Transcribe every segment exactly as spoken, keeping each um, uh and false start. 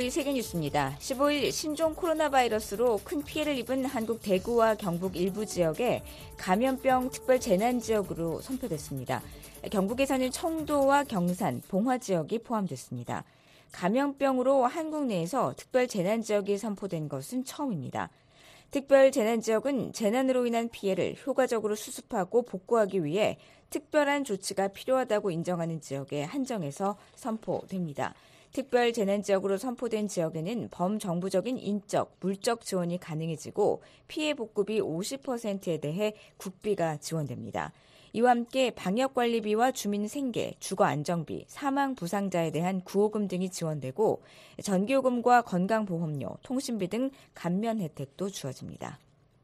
비오이 세계뉴스입니다. 십오일 신종 코로나 바이러스로 큰 피해를 입은 한국 대구와 경북 일부 지역에 감염병 특별 재난지역으로 선포됐습니다. 경북에서는 청도와 경산, 봉화 지역이 포함됐습니다. 감염병으로 한국 내에서 특별 재난지역이 선포된 것은 처음입니다. 특별 재난지역은 재난으로 인한 피해를 효과적으로 수습하고 복구하기 위해 특별한 조치가 필요하다고 인정하는 지역에 한정해서 선포됩니다. 특별 재난지역으로 선포된 지역에는 범정부적인 인적, 물적 지원이 가능해지고 피해 복구비 오십 퍼센트에 대해 국비가 지원됩니다. 이와 함께 방역관리비와 주민 생계, 주거안정비, 사망 부상자에 대한 구호금 등이 지원되고 전기요금과 건강보험료, 통신비 등 감면 혜택도 주어집니다.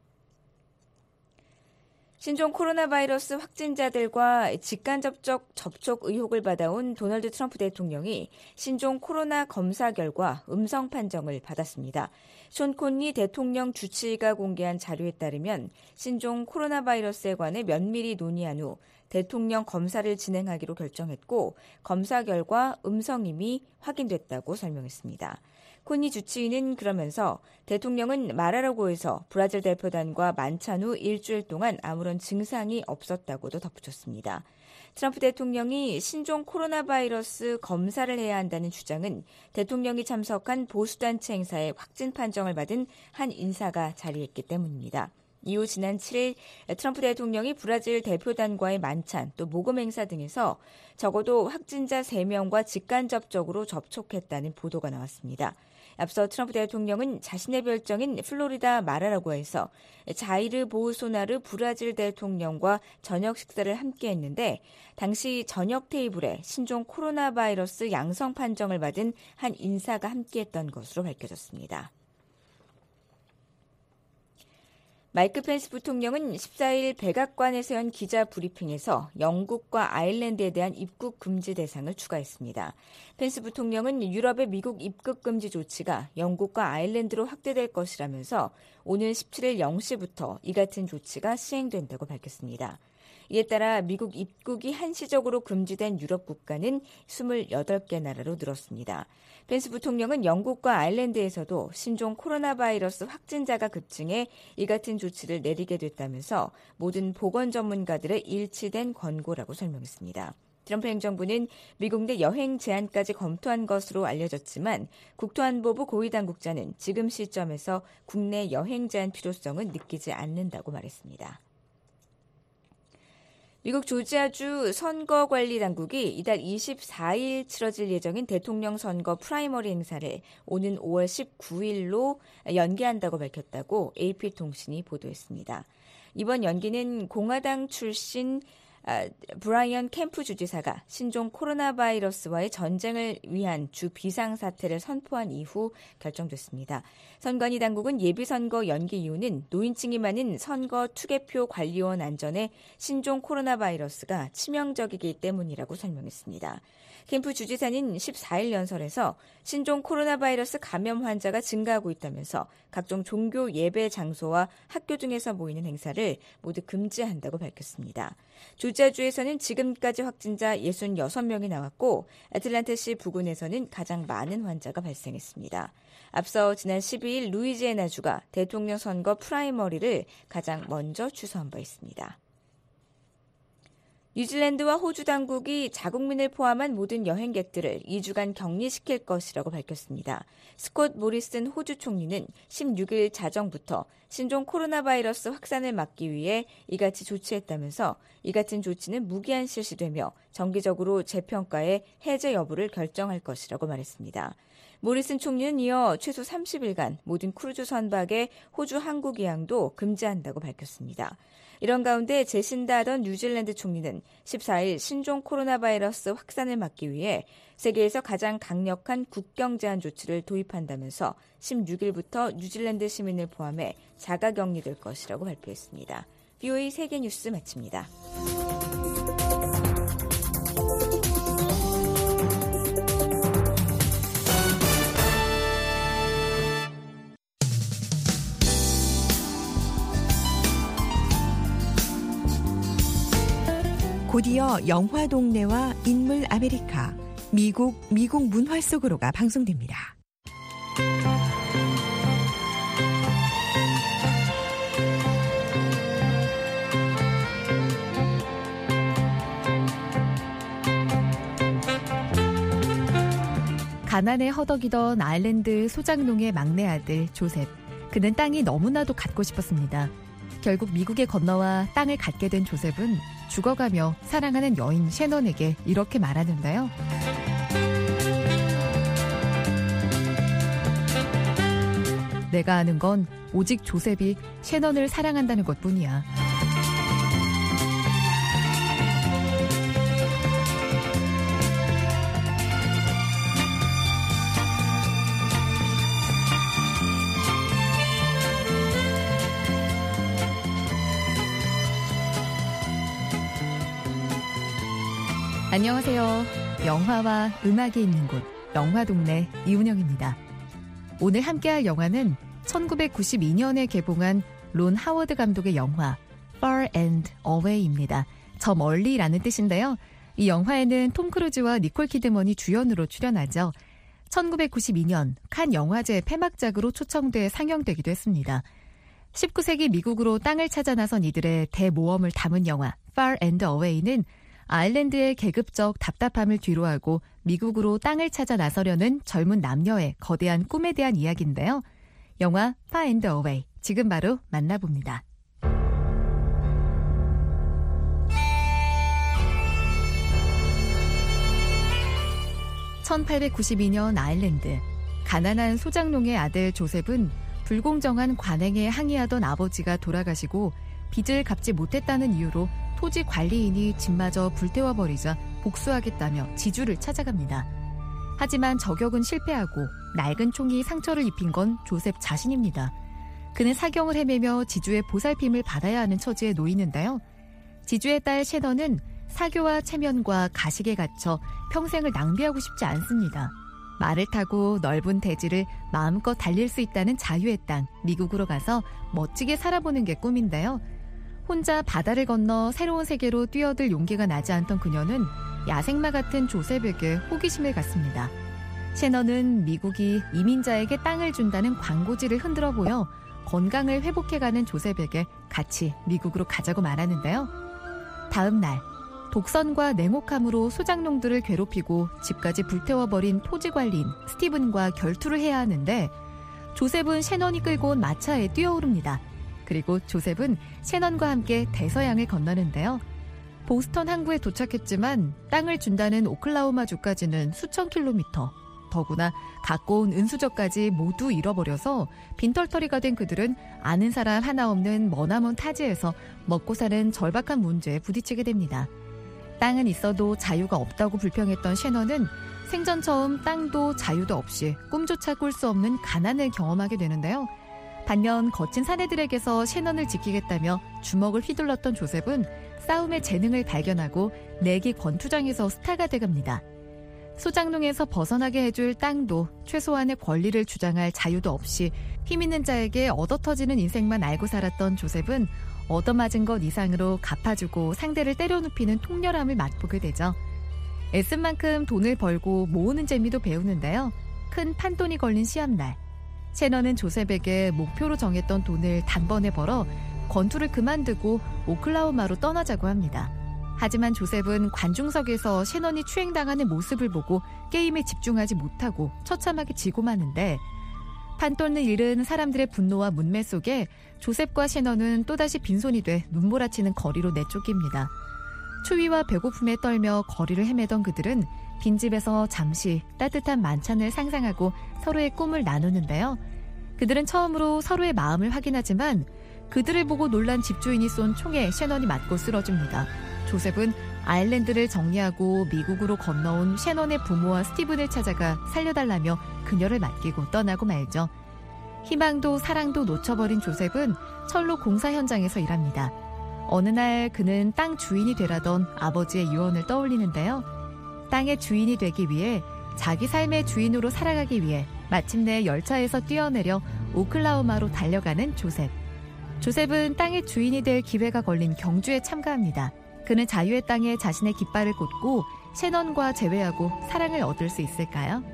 신종 코로나 바이러스 확진자들과 직간접촉 접촉 의혹을 받아온 도널드 트럼프 대통령이 신종 코로나 검사 결과 음성 판정을 받았습니다. 숀 콘리 대통령 주치의가 공개한 자료에 따르면 신종 코로나 바이러스에 관해 면밀히 논의한 후 대통령 검사를 진행하기로 결정했고 검사 결과 음성임이 확인됐다고 설명했습니다. 콘리 주치의는 그러면서 대통령은 마라라고에서 브라질 대표단과 만찬 후 일주일 동안 아무런 증상이 없었다고도 덧붙였습니다. 트럼프 대통령이 신종 코로나 바이러스 검사를 해야 한다는 주장은 대통령이 참석한 보수단체 행사에 확진 판정을 받은 한 인사가 자리했기 때문입니다. 이후 지난 칠일 트럼프 대통령이 브라질 대표단과의 만찬 또 모금 행사 등에서 적어도 확진자 세 명과 직간접적으로 접촉했다는 보도가 나왔습니다. 앞서 트럼프 대통령은 자신의 별장인 플로리다 마라라고에서 자이르 보우소나르 브라질 대통령과 저녁 식사를 함께 했는데 당시 저녁 테이블에 신종 코로나 바이러스 양성 판정을 받은 한 인사가 함께했던 것으로 밝혀졌습니다. 마이크 펜스 부통령은 십사일 백악관에서 연 기자 브리핑에서 영국과 아일랜드에 대한 입국 금지 대상을 추가했습니다. 펜스 부통령은 유럽의 미국 입국 금지 조치가 영국과 아일랜드로 확대될 것이라면서 오늘 십칠일 영 시부터 이 같은 조치가 시행된다고 밝혔습니다. 이에 따라 미국 입국이 한시적으로 금지된 유럽 국가는 이십팔 개 나라로 늘었습니다. 펜스 부통령은 영국과 아일랜드에서도 신종 코로나 바이러스 확진자가 급증해 이 같은 조치를 내리게 됐다면서 모든 보건 전문가들의 일치된 권고라고 설명했습니다. 트럼프 행정부는 미국 내 여행 제한까지 검토한 것으로 알려졌지만 국토안보부 고위당국자는 지금 시점에서 국내 여행 제한 필요성은 느끼지 않는다고 말했습니다. 미국 조지아주 선거관리당국이 이달 이십사일 치러질 예정인 대통령 선거 프라이머리 행사를 오는 오월 십구일로 연기한다고 밝혔다고 에이피통신이 보도했습니다. 이번 연기는 공화당 출신 아, 브라이언 캠프 주지사가 신종 코로나 바이러스와의 전쟁을 위한 주 비상사태를 선포한 이후 결정됐습니다. 선관위 당국은 예비선거 연기 이유는 노인층이 많은 선거 투개표 관리원 안전에 신종 코로나 바이러스가 치명적이기 때문이라고 설명했습니다. 캠프 주지사는 십사일 연설에서 신종 코로나 바이러스 감염 환자가 증가하고 있다면서 각종 종교 예배 장소와 학교 등에서 모이는 행사를 모두 금지한다고 밝혔습니다. 조지아주에서는 지금까지 확진자 육십육 명이 나왔고 애틀랜타시 부근에서는 가장 많은 환자가 발생했습니다. 앞서 지난 십이일 루이지애나주가 대통령 선거 프라이머리를 가장 먼저 취소한 바 있습니다. 뉴질랜드와 호주 당국이 자국민을 포함한 모든 여행객들을 이 주간 격리시킬 것이라고 밝혔습니다. 스콧 모리슨 호주 총리는 십육일 자정부터 신종 코로나 바이러스 확산을 막기 위해 이같이 조치했다면서 이 같은 조치는 무기한 실시되며 정기적으로 재평가해 해제 여부를 결정할 것이라고 말했습니다. 모리슨 총리는 이어 최소 삼십일간 모든 크루즈 선박의 호주 항구 기항도 금지한다고 밝혔습니다. 이런 가운데 재신다하던 뉴질랜드 총리는 십사일 신종 코로나 바이러스 확산을 막기 위해 세계에서 가장 강력한 국경 제한 조치를 도입한다면서 십육일부터 뉴질랜드 시민을 포함해 자가격리될 것이라고 발표했습니다. 비오이 세계뉴스 마칩니다. 곧이어 영화동네와 인물 아메리카, 미국 미국 문화 속으로가 방송됩니다. 가난에 허덕이던 아일랜드 소작농의 막내 아들 조셉. 그는 땅이 너무나도 갖고 싶었습니다. 결국 미국에 건너와 땅을 갖게 된 조셉은 죽어가며 사랑하는 여인 셰넌에게 이렇게 말하는데요. 내가 아는 건 오직 조셉이 셰넌을 사랑한다는 것뿐이야. 안녕하세요. 영화와 음악이 있는 곳, 영화동네 이은영입니다. 오늘 함께할 영화는 천구백구십이 년에 개봉한 론 하워드 감독의 영화 Far and Away입니다. 저 멀리라는 뜻인데요. 이 영화에는 톰 크루즈와 니콜 키드먼이 주연으로 출연하죠. 천구백구십이 년 칸 영화제 폐막작으로 초청돼 상영되기도 했습니다. 십구 세기 미국으로 땅을 찾아 나선 이들의 대모험을 담은 영화 Far and Away는 아일랜드의 계급적 답답함을 뒤로하고 미국으로 땅을 찾아 나서려는 젊은 남녀의 거대한 꿈에 대한 이야기인데요. 영화 Far and Away, 지금 바로 만나봅니다. 천팔백구십이 년 아일랜드. 가난한 소작농의 아들 조셉은 불공정한 관행에 항의하던 아버지가 돌아가시고 빚을 갚지 못했다는 이유로 토지 관리인이 집마저 불태워버리자 복수하겠다며 지주를 찾아갑니다. 하지만 저격은 실패하고 낡은 총이 상처를 입힌 건 조셉 자신입니다. 그는 사경을 헤매며 지주의 보살핌을 받아야 하는 처지에 놓이는데요. 지주의 딸 셰넌은 사교와 체면과 가식에 갇혀 평생을 낭비하고 싶지 않습니다. 말을 타고 넓은 대지를 마음껏 달릴 수 있다는 자유의 땅, 미국으로 가서 멋지게 살아보는 게 꿈인데요. 혼자 바다를 건너 새로운 세계로 뛰어들 용기가 나지 않던 그녀는 야생마 같은 조셉에게 호기심을 갖습니다. 셰넌은 미국이 이민자에게 땅을 준다는 광고지를 흔들어 보여 건강을 회복해가는 조셉에게 같이 미국으로 가자고 말하는데요. 다음 날 독선과 냉혹함으로 소작농들을 괴롭히고 집까지 불태워버린 토지관리인 스티븐과 결투를 해야 하는데 조셉은 셰넌이 끌고 온 마차에 뛰어오릅니다. 그리고 조셉은 셰넌과 함께 대서양을 건너는데요. 보스턴 항구에 도착했지만 땅을 준다는 오클라호마주까지는 수천 킬로미터, 더구나 갖고 온 은수저까지 모두 잃어버려서 빈털터리가 된 그들은 아는 사람 하나 없는 머나먼 타지에서 먹고 사는 절박한 문제에 부딪히게 됩니다. 땅은 있어도 자유가 없다고 불평했던 셰넌은 생전 처음 땅도 자유도 없이 꿈조차 꿀 수 없는 가난을 경험하게 되는데요. 반면 거친 사내들에게서 셰넌을 지키겠다며 주먹을 휘둘렀던 조셉은 싸움의 재능을 발견하고 내기 권투장에서 스타가 돼갑니다. 소작농에서 벗어나게 해줄 땅도 최소한의 권리를 주장할 자유도 없이 힘있는 자에게 얻어터지는 인생만 알고 살았던 조셉은 얻어맞은 것 이상으로 갚아주고 상대를 때려눕히는 통렬함을 맛보게 되죠. 애쓴 만큼 돈을 벌고 모으는 재미도 배우는데요. 큰 판돈이 걸린 시합날. 셰넌은 조셉에게 목표로 정했던 돈을 단번에 벌어 권투를 그만두고 오클라호마로 떠나자고 합니다. 하지만 조셉은 관중석에서 셰넌이 추행당하는 모습을 보고 게임에 집중하지 못하고 처참하게 지고 마는데 판돈을 잃은 사람들의 분노와 문매 속에 조셉과 셰넌은 또다시 빈손이 돼 눈몰아치는 거리로 내쫓깁니다. 추위와 배고픔에 떨며 거리를 헤매던 그들은 빈집에서 잠시 따뜻한 만찬을 상상하고 서로의 꿈을 나누는데요. 그들은 처음으로 서로의 마음을 확인하지만 그들을 보고 놀란 집주인이 쏜 총에 셰넌이 맞고 쓰러집니다. 조셉은 아일랜드를 정리하고 미국으로 건너온 셰넌의 부모와 스티븐을 찾아가 살려달라며 그녀를 맡기고 떠나고 말죠. 희망도 사랑도 놓쳐버린 조셉은 철로 공사 현장에서 일합니다. 어느 날 그는 땅 주인이 되라던 아버지의 유언을 떠올리는데요. 땅의 주인이 되기 위해 자기 삶의 주인으로 살아가기 위해 마침내 열차에서 뛰어내려 오클라호마로 달려가는 조셉. 조셉은 땅의 주인이 될 기회가 걸린 경주에 참가합니다. 그는 자유의 땅에 자신의 깃발을 꽂고 셰넌과 재회하고 사랑을 얻을 수 있을까요?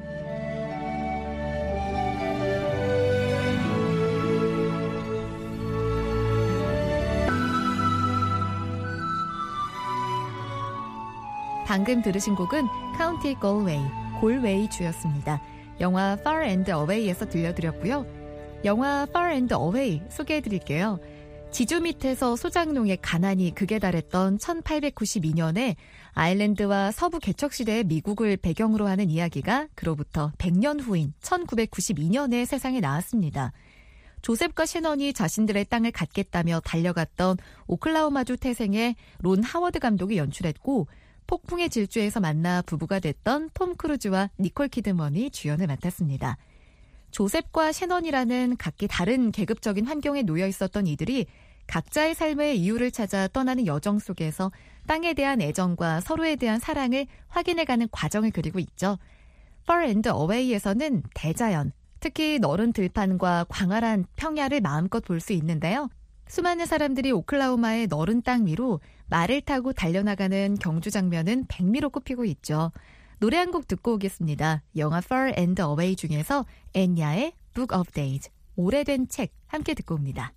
방금 들으신 곡은 카운티 걸웨이, 골웨이 주였습니다. 영화 Far and Away에서 들려드렸고요. 영화 Far and Away 소개해드릴게요. 지주 밑에서 소작농의 가난이 극에 달했던 천팔백구십이 년에 아일랜드와 서부 개척시대의 미국을 배경으로 하는 이야기가 그로부터 백 년 후인 천구백구십이 년에 세상에 나왔습니다. 조셉과 셰넌이 자신들의 땅을 갖겠다며 달려갔던 오클라호마주 태생의 론 하워드 감독이 연출했고 폭풍의 질주에서 만나 부부가 됐던 톰 크루즈와 니콜 키드먼이 주연을 맡았습니다. 조셉과 셰넌이라는 각기 다른 계급적인 환경에 놓여 있었던 이들이 각자의 삶의 이유를 찾아 떠나는 여정 속에서 땅에 대한 애정과 서로에 대한 사랑을 확인해가는 과정을 그리고 있죠. Far and Away에서는 대자연, 특히 너른 들판과 광활한 평야를 마음껏 볼 수 있는데요. 수많은 사람들이 오클라호마의 너른 땅 위로 말을 타고 달려나가는 경주 장면은 백미로 꼽히고 있죠. 노래 한 곡 듣고 오겠습니다. 영화 Far and Away 중에서 엔야의 Book of Days, 오래된 책 함께 듣고 옵니다.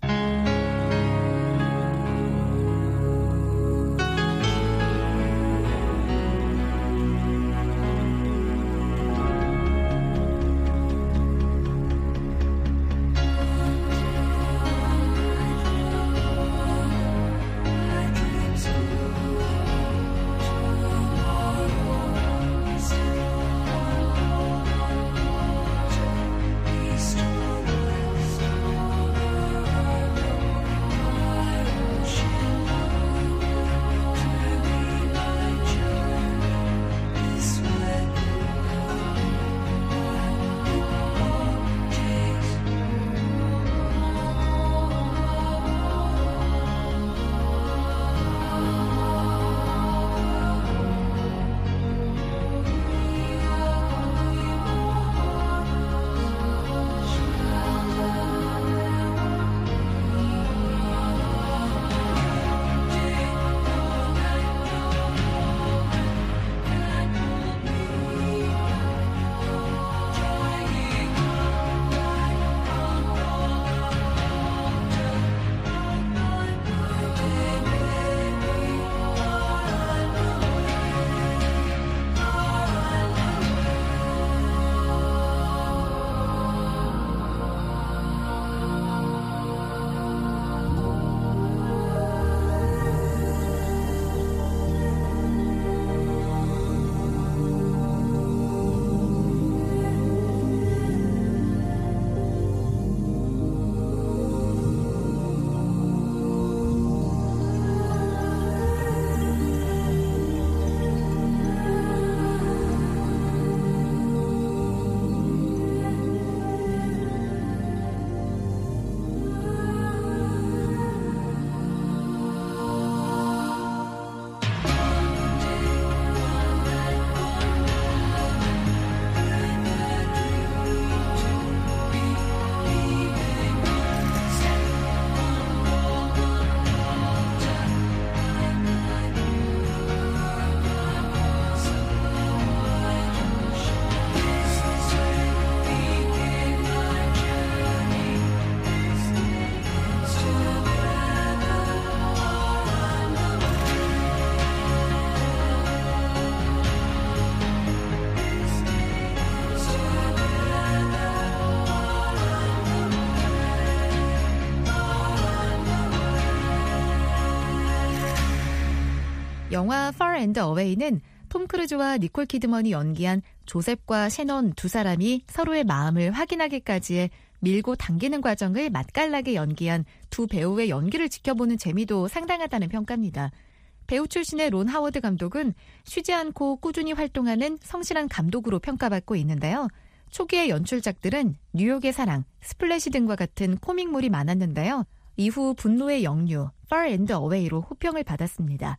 영화 Far and Away는 톰 크루즈와 니콜 키드먼이 연기한 조셉과 셰넌 두 사람이 서로의 마음을 확인하기까지의 밀고 당기는 과정을 맛깔나게 연기한 두 배우의 연기를 지켜보는 재미도 상당하다는 평가입니다. 배우 출신의 론 하워드 감독은 쉬지 않고 꾸준히 활동하는 성실한 감독으로 평가받고 있는데요. 초기의 연출작들은 뉴욕의 사랑, 스플래시 등과 같은 코믹물이 많았는데요. 이후 분노의 역류, Far and Away로 호평을 받았습니다.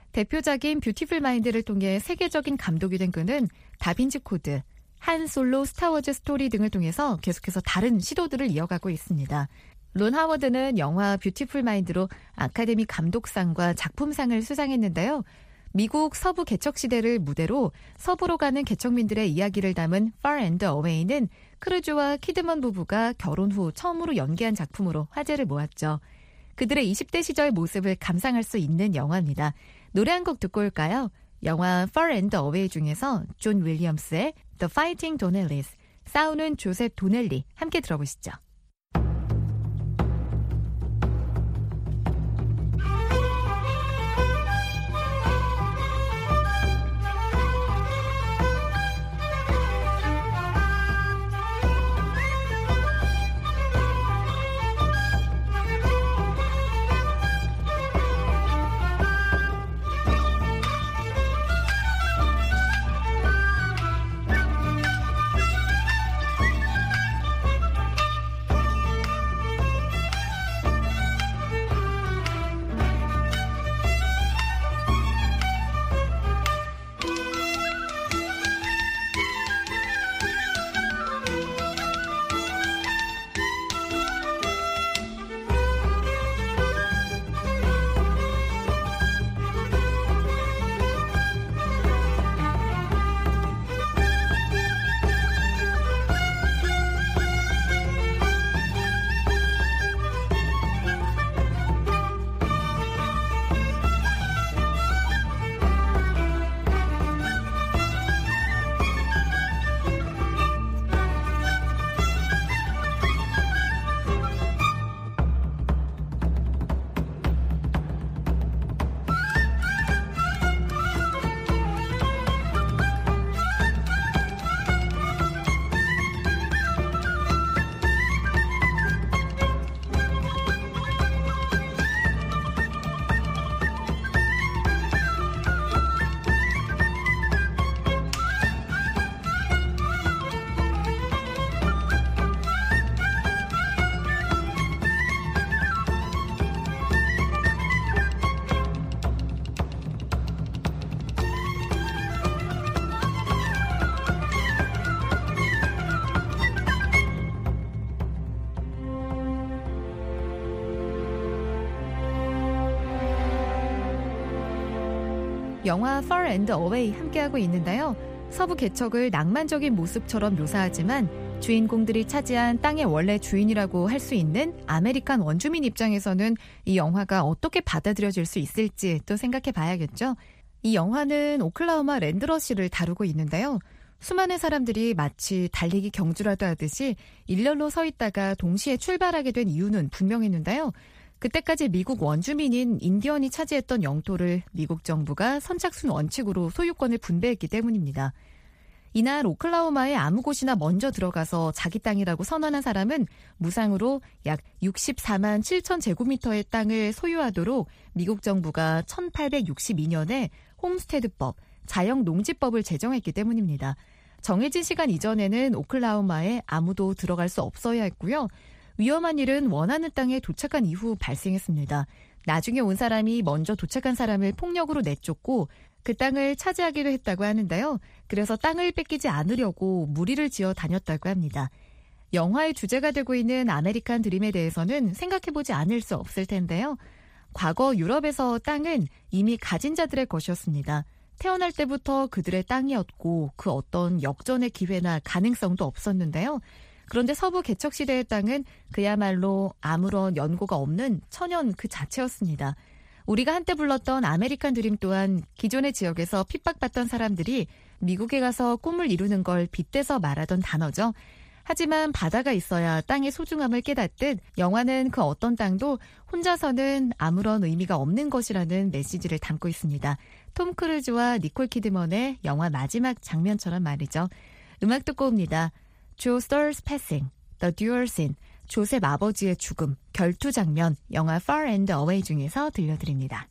대표작인 뷰티풀 마인드를 통해 세계적인 감독이 된 그는 다빈치 코드, 한 솔로, 스타워즈 스토리 등을 통해서 계속해서 다른 시도들을 이어가고 있습니다. 론 하워드는 영화 뷰티풀 마인드로 아카데미 감독상과 작품상을 수상했는데요. 미국 서부 개척시대를 무대로 서부로 가는 개척민들의 이야기를 담은 Far and Away는 크루즈와 키드먼 부부가 결혼 후 처음으로 연기한 작품으로 화제를 모았죠. 그들의 이십 대 시절 모습을 감상할 수 있는 영화입니다. 노래 한 곡 듣고 올까요? 영화 Far and Away 중에서 존 윌리엄스의 The Fighting Donnellys, 싸우는 조셉 도넬리 함께 들어보시죠. 영화 Far and Away 함께하고 있는데요. 서부 개척을 낭만적인 모습처럼 묘사하지만 주인공들이 차지한 땅의 원래 주인이라고 할 수 있는 아메리칸 원주민 입장에서는 이 영화가 어떻게 받아들여질 수 있을지 또 생각해 봐야겠죠. 이 영화는 오클라호마 랜드러시를 다루고 있는데요. 수많은 사람들이 마치 달리기 경주라도 하듯이 일렬로 서 있다가 동시에 출발하게 된 이유는 분명했는데요. 그때까지 미국 원주민인 인디언이 차지했던 영토를 미국 정부가 선착순 원칙으로 소유권을 분배했기 때문입니다. 이날 오클라호마에 아무 곳이나 먼저 들어가서 자기 땅이라고 선언한 사람은 무상으로 약 육십사만 칠천 제곱미터의 땅을 소유하도록 미국 정부가 천팔백육십이 년에 홈스테드법, 자영농지법을 제정했기 때문입니다. 정해진 시간 이전에는 오클라호마에 아무도 들어갈 수 없어야 했고요. 위험한 일은 원하는 땅에 도착한 이후 발생했습니다. 나중에 온 사람이 먼저 도착한 사람을 폭력으로 내쫓고 그 땅을 차지하기도 했다고 하는데요. 그래서 땅을 뺏기지 않으려고 무리를 지어 다녔다고 합니다. 영화의 주제가 되고 있는 아메리칸 드림에 대해서는 생각해보지 않을 수 없을 텐데요. 과거 유럽에서 땅은 이미 가진 자들의 것이었습니다. 태어날 때부터 그들의 땅이었고 그 어떤 역전의 기회나 가능성도 없었는데요. 그런데 서부 개척 시대의 땅은 그야말로 아무런 연고가 없는 천연 그 자체였습니다. 우리가 한때 불렀던 아메리칸 드림 또한 기존의 지역에서 핍박받던 사람들이 미국에 가서 꿈을 이루는 걸 빗대서 말하던 단어죠. 하지만 바다가 있어야 땅의 소중함을 깨닫듯 영화는 그 어떤 땅도 혼자서는 아무런 의미가 없는 것이라는 메시지를 담고 있습니다. 톰 크루즈와 니콜 키드먼의 영화 마지막 장면처럼 말이죠. 음악 듣고 옵니다. 조 스터스 패싱, The Dual Scene, 조셉 아버지의 죽음, 결투 장면, 영화 Far and Away 중에서 들려드립니다.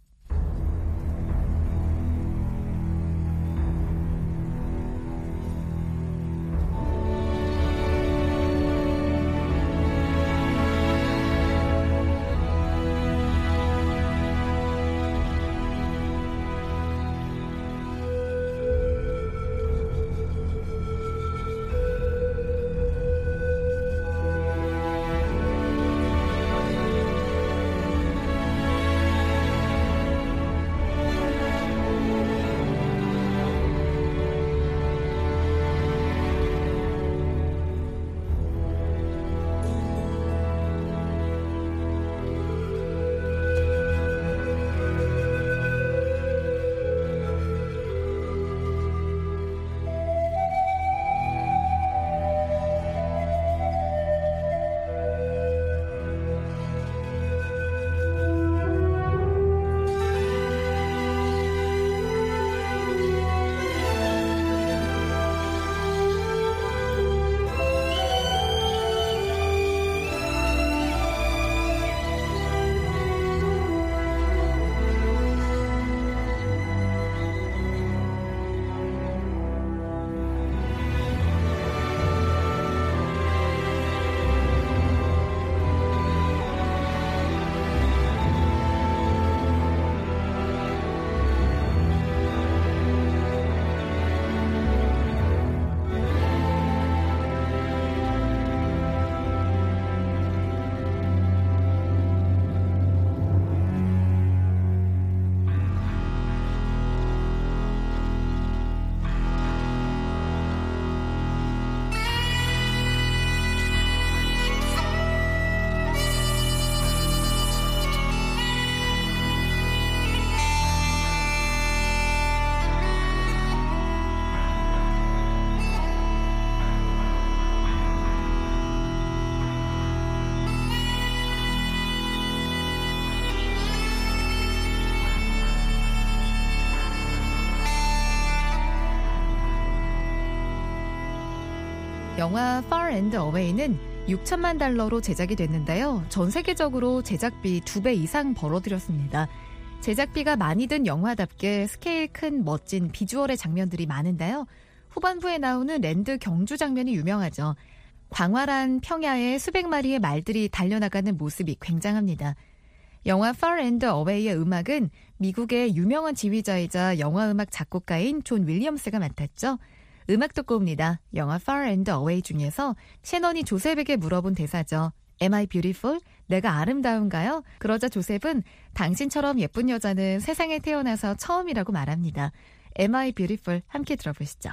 영화 Far and Away는 육천만 달러로 제작이 됐는데요. 전 세계적으로 제작비 두 배 이상 벌어들였습니다. 제작비가 많이 든 영화답게 스케일 큰 멋진 비주얼의 장면들이 많은데요. 후반부에 나오는 랜드 경주 장면이 유명하죠. 광활한 평야에 수백 마리의 말들이 달려나가는 모습이 굉장합니다. 영화 Far and Away의 음악은 미국의 유명한 지휘자이자 영화음악 작곡가인 존 윌리엄스가 맡았죠. 음악 듣고 옵니다. 영화 Far and Away 중에서 셰넌이 조셉에게 물어본 대사죠. Am I beautiful? 내가 아름다운가요? 그러자 조셉은 당신처럼 예쁜 여자는 세상에 태어나서 처음이라고 말합니다. Am I beautiful? 함께 들어보시죠.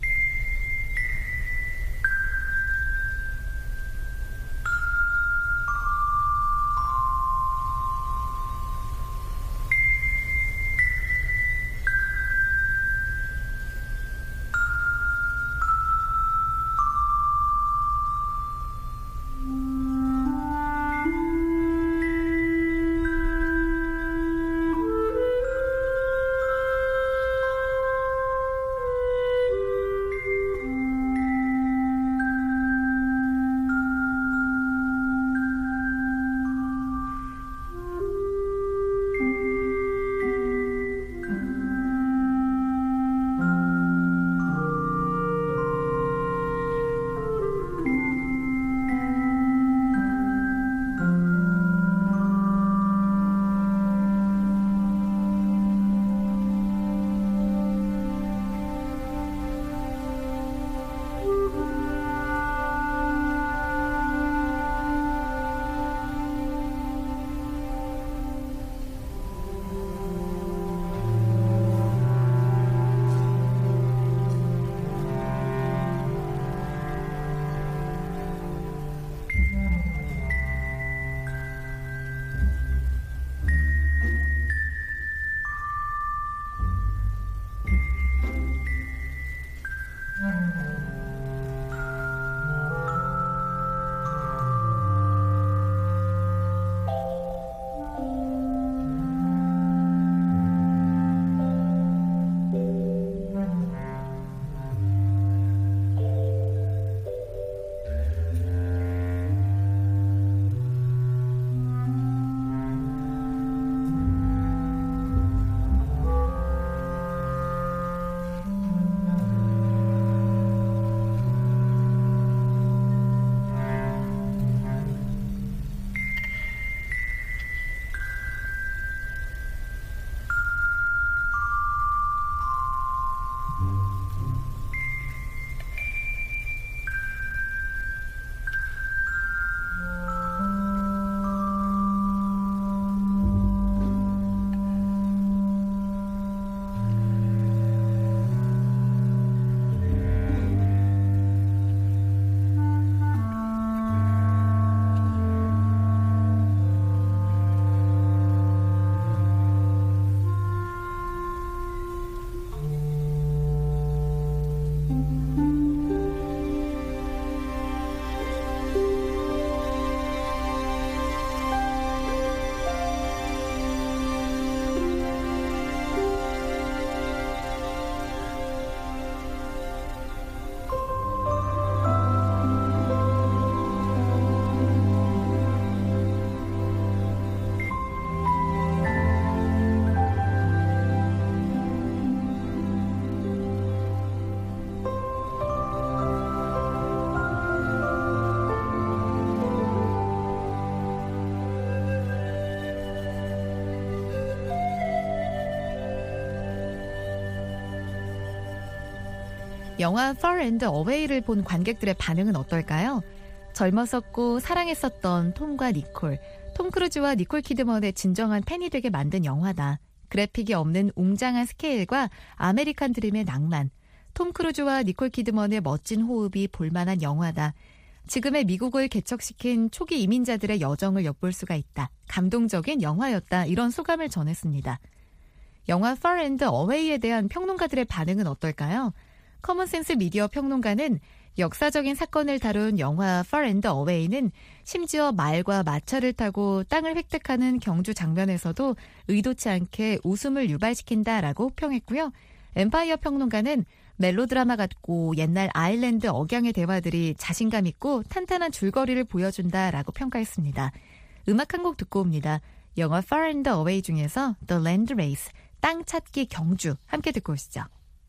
영화 Far and Away를 본 관객들의 반응은 어떨까요? 젊었었고 사랑했었던 톰과 니콜, 톰 크루즈와 니콜 키드먼의 진정한 팬이 되게 만든 영화다. 그래픽이 없는 웅장한 스케일과 아메리칸 드림의 낭만, 톰 크루즈와 니콜 키드먼의 멋진 호흡이 볼만한 영화다. 지금의 미국을 개척시킨 초기 이민자들의 여정을 엿볼 수가 있다. 감동적인 영화였다. 이런 소감을 전했습니다. 영화 Far and Away에 대한 평론가들의 반응은 어떨까요? 커먼센스 미디어 평론가는 역사적인 사건을 다룬 영화 Far and Away는 심지어 말과 마차를 타고 땅을 획득하는 경주 장면에서도 의도치 않게 웃음을 유발시킨다라고 평했고요. 엠파이어 평론가는 멜로드라마 같고 옛날 아일랜드 억양의 대화들이 자신감 있고 탄탄한 줄거리를 보여준다라고 평가했습니다. 음악 한 곡 듣고 옵니다. 영화 Far and Away 중에서 The Land Race, 땅 찾기 경주 함께 듣고 오시죠.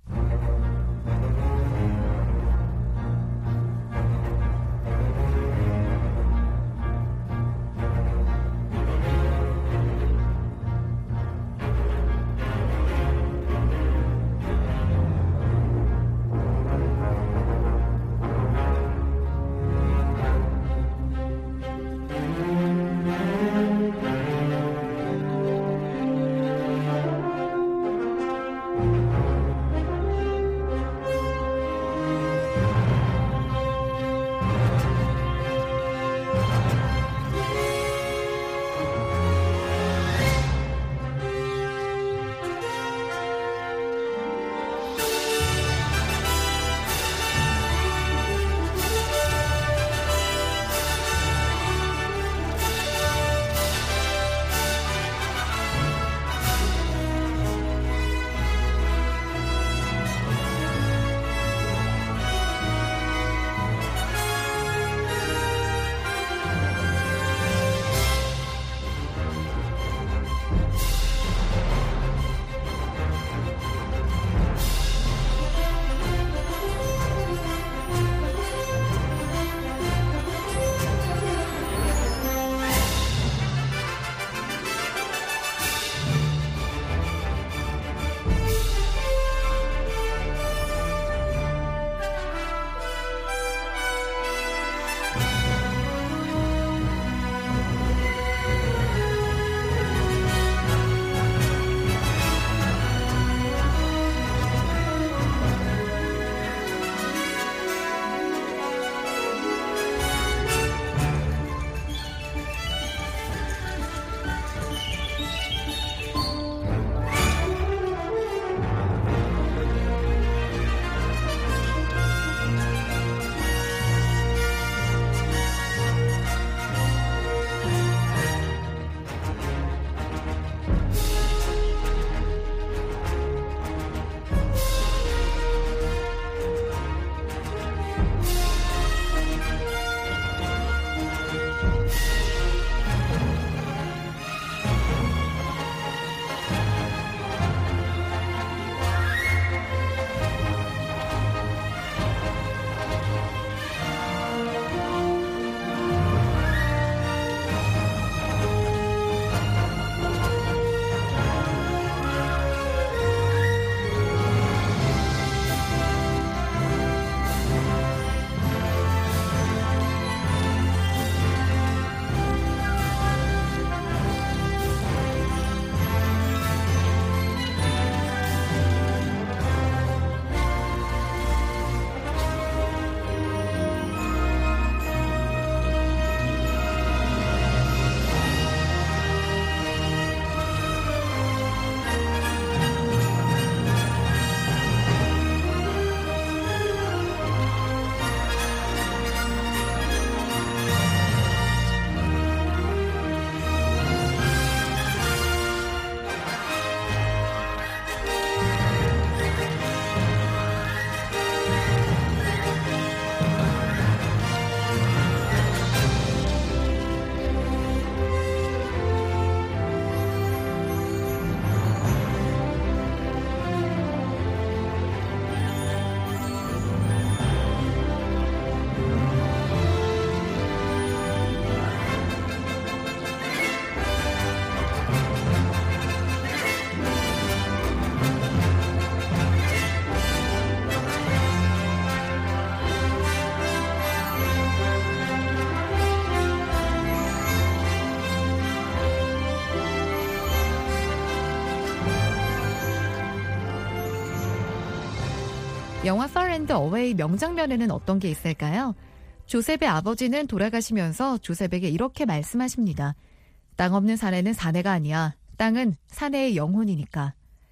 영화 Far and Away 명장면에는 어떤 게 있을까요? 조셉의 아버지는 돌아가시면서 조셉에게 이렇게 말씀하십니다. 땅 없는 사내는 사내가 아니야. 땅은 사내의 영혼이니까.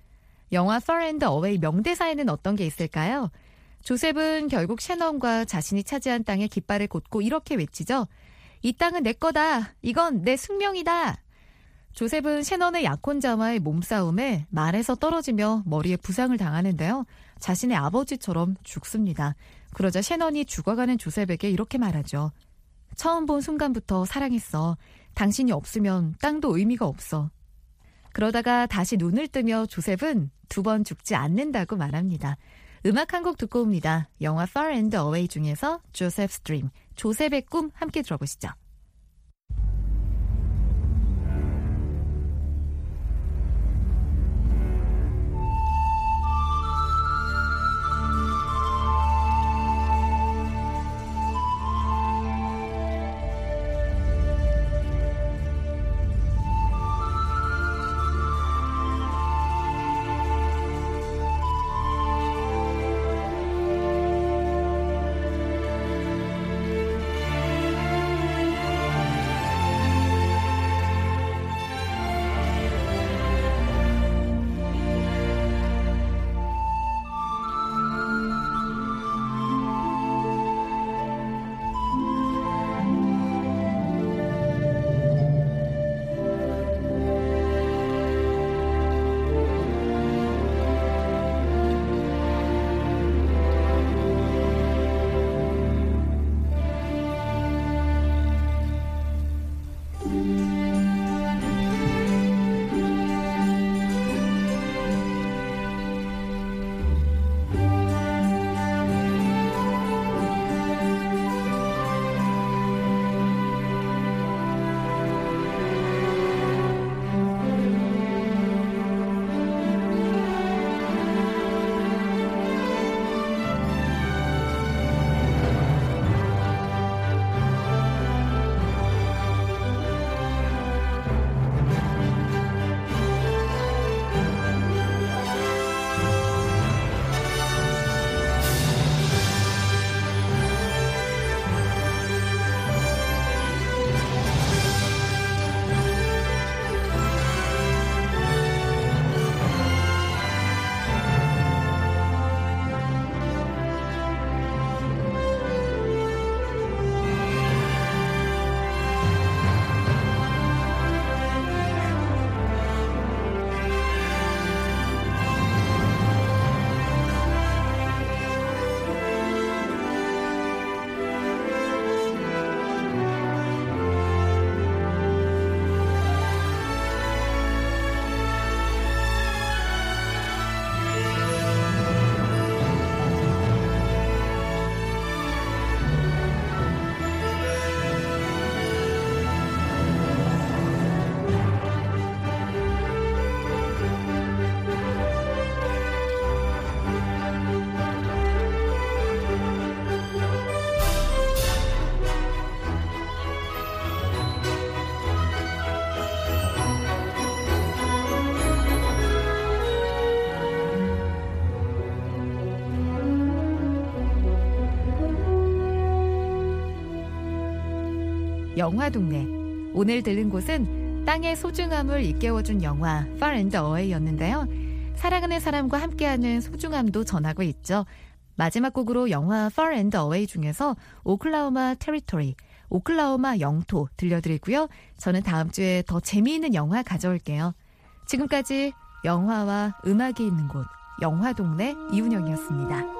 영화 Far and Away 명대사에는 어떤 게 있을까요? 조셉은 결국 셰넌과 자신이 차지한 땅에 깃발을 꽂고 이렇게 외치죠. 이 땅은 내 거다. 이건 내 숙명이다. 조셉은 셰넌의 약혼자와의 몸싸움에 말에서 떨어지며 머리에 부상을 당하는데요. 자신의 아버지처럼 죽습니다. 그러자 셰넌이 죽어가는 조셉에게 이렇게 말하죠. 처음 본 순간부터 사랑했어. 당신이 없으면 땅도 의미가 없어. 그러다가 다시 눈을 뜨며 조셉은 두 번 죽지 않는다고 말합니다. 음악 한 곡 듣고 옵니다. 영화 Far and Away 중에서 Joseph's Dream, 조셉의 꿈 함께 들어보시죠. 영화동네. 오늘 들른 곳은 땅의 소중함을 일깨워준 영화 Far and Away였는데요. 사랑하는 사람과 함께하는 소중함도 전하고 있죠. 마지막 곡으로 영화 Far and Away 중에서 오클라호마 테리토리, 오클라호마 영토 들려드리고요. 저는 다음 주에 더 재미있는 영화 가져올게요. 지금까지 영화와 음악이 있는 곳, 영화동네 이훈영이었습니다.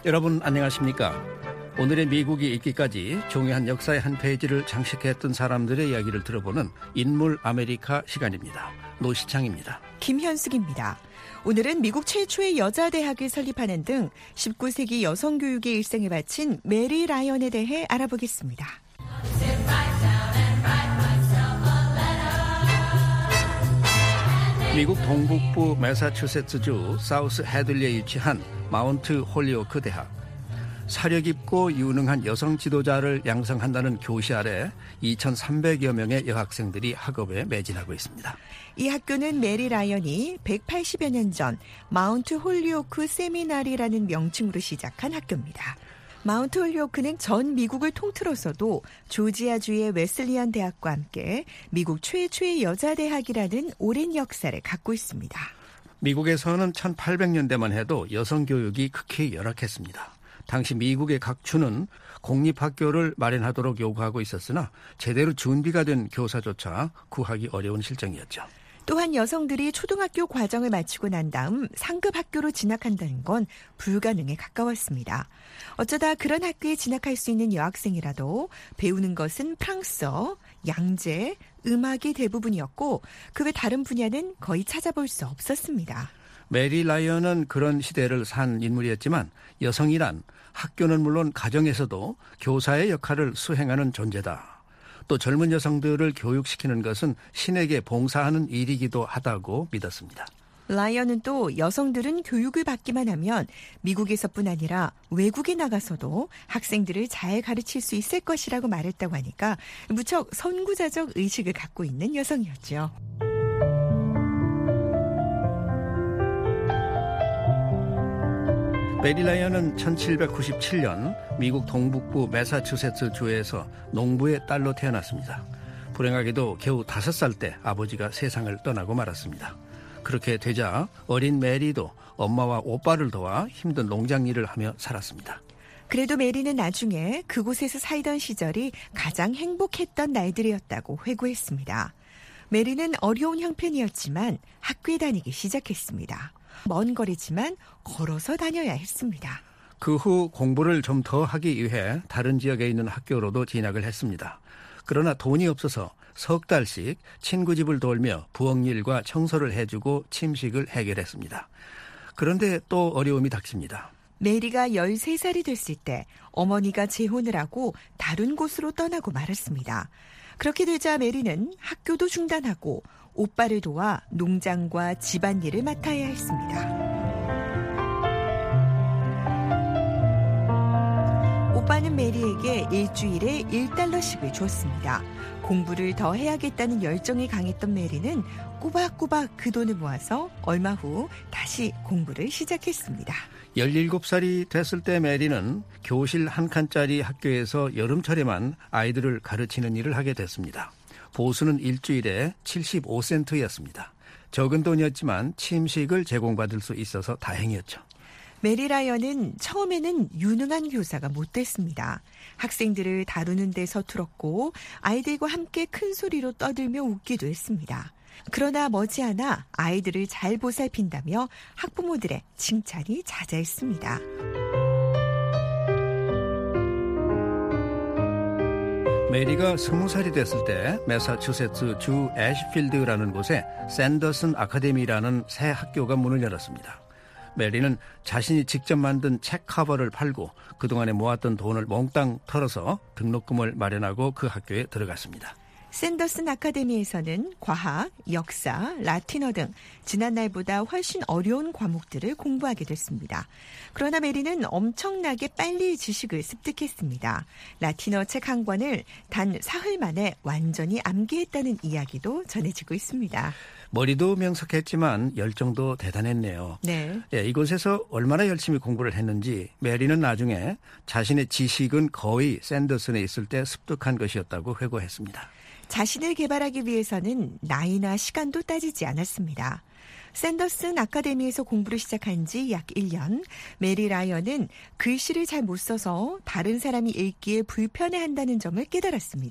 여러분 안녕하십니까? 오늘의 미국이 있기까지 중요한 역사의 한 페이지를 장식했던 사람들의 이야기를 들어보는 인물 아메리카 시간입니다. 노시창입니다. 김현숙입니다. 오늘은 미국 최초의 여자 대학을 설립하는 등 십구 세기 여성 교육의 일생을 바친 메리 라이언에 대해 알아보겠습니다. 미국 동북부 매사추세츠주 사우스 헤들리에 위치한 마운트 홀리오크 대학. 사려 깊고 유능한 여성 지도자를 양성한다는 교시 아래 이천삼백여 명의 여학생들이 학업에 매진하고 있습니다. 이 학교는 메리 라이언이 백팔십여 년 전 마운트 홀리오크 세미나리라는 명칭으로 시작한 학교입니다. 마운트 홀리오크는 전 미국을 통틀어서도 조지아주의 웨슬리안 대학과 함께 미국 최초의 여자 대학이라는 오랜 역사를 갖고 있습니다. 미국에서는 천팔백 년대만 해도 여성 교육이 극히 열악했습니다. 당시 미국의 각 주는 공립학교를 마련하도록 요구하고 있었으나 제대로 준비가 된 교사조차 구하기 어려운 실정이었죠. 또한 여성들이 초등학교 과정을 마치고 난 다음 상급 학교로 진학한다는 건 불가능에 가까웠습니다. 어쩌다 그런 학교에 진학할 수 있는 여학생이라도 배우는 것은 프랑스어, 양재, 음악이 대부분이었고 그 외 다른 분야는 거의 찾아볼 수 없었습니다. 메리 라이언은 그런 시대를 산 인물이었지만 여성이란 학교는 물론 가정에서도 교사의 역할을 수행하는 존재다. 또 젊은 여성들을 교육시키는 것은 신에게 봉사하는 일이기도 하다고 믿었습니다. 라이언은 또 여성들은 교육을 받기만 하면 미국에서뿐 아니라 외국에 나가서도 학생들을 잘 가르칠 수 있을 것이라고 말했다고 하니까 무척 선구자적 의식을 갖고 있는 여성이었죠. 메리 라이언은 천칠백구십칠 년 미국 동북부 매사추세츠 주에서 농부의 딸로 태어났습니다. 불행하게도 겨우 다섯 살 때 아버지가 세상을 떠나고 말았습니다. 그렇게 되자 어린 메리도 엄마와 오빠를 도와 힘든 농장 일을 하며 살았습니다. 그래도 메리는 나중에 그곳에서 살던 시절이 가장 행복했던 날들이었다고 회고했습니다. 메리는 어려운 형편이었지만 학교에 다니기 시작했습니다. 먼 거리지만 걸어서 다녀야 했습니다. 그 후 공부를 좀 더 하기 위해 다른 지역에 있는 학교로도 진학을 했습니다. 그러나 돈이 없어서 석 달씩 친구 집을 돌며 부엌일과 청소를 해주고 침식을 해결했습니다. 그런데 또 어려움이 닥칩니다. 메리가 열세 살이 됐을 때 어머니가 재혼을 하고 다른 곳으로 떠나고 말았습니다. 그렇게 되자 메리는 학교도 중단하고 오빠를 도와 농장과 집안일을 맡아야 했습니다. 오빠는 메리에게 일주일에 일 달러씩을 줬습니다. 공부를 더 해야겠다는 열정이 강했던 메리는 꼬박꼬박 그 돈을 모아서 얼마 후 다시 공부를 시작했습니다. 열일곱 살이 됐을 때 메리는 교실 한 칸짜리 학교에서 여름철에만 아이들을 가르치는 일을 하게 됐습니다. 보수는 일주일에 칠십오 센트였습니다. 적은 돈이었지만 침식을 제공받을 수 있어서 다행이었죠. 메리 라이언은 처음에는 유능한 교사가 못 됐습니다. 학생들을 다루는 데 서툴었고 아이들과 함께 큰 소리로 떠들며 웃기도 했습니다. 그러나 머지않아 아이들을 잘 보살핀다며 학부모들의 칭찬이 자자했습니다. 메리가 스무 살이 됐을 때 매사추세츠 주 애쉬필드라는 곳에 샌더슨 아카데미라는 새 학교가 문을 열었습니다. 메리는 자신이 직접 만든 책 커버를 팔고 그동안에 모았던 돈을 몽땅 털어서 등록금을 마련하고 그 학교에 들어갔습니다. 샌더슨 아카데미에서는 과학, 역사, 라틴어 등 지난날보다 훨씬 어려운 과목들을 공부하게 됐습니다. 그러나 메리는 엄청나게 빨리 지식을 습득했습니다. 라틴어 책 한 권을 단 사흘 만에 완전히 암기했다는 이야기도 전해지고 있습니다. 머리도 명석했지만 열정도 대단했네요. 네. 예, 이곳에서 얼마나 열심히 공부를 했는지 메리는 나중에 자신의 지식은 거의 샌더슨에 있을 때 습득한 것이었다고 회고했습니다. 자신을 개발하기 위해서는 나이나 시간도 따지지 않았습니다. 샌더슨 아카데미에서 공부를 시작한 지 약 일 년, 메리 라이언은 글씨를 잘 못 써서 다른 사람이 읽기에 불편해한다는 점을 깨달았습니다.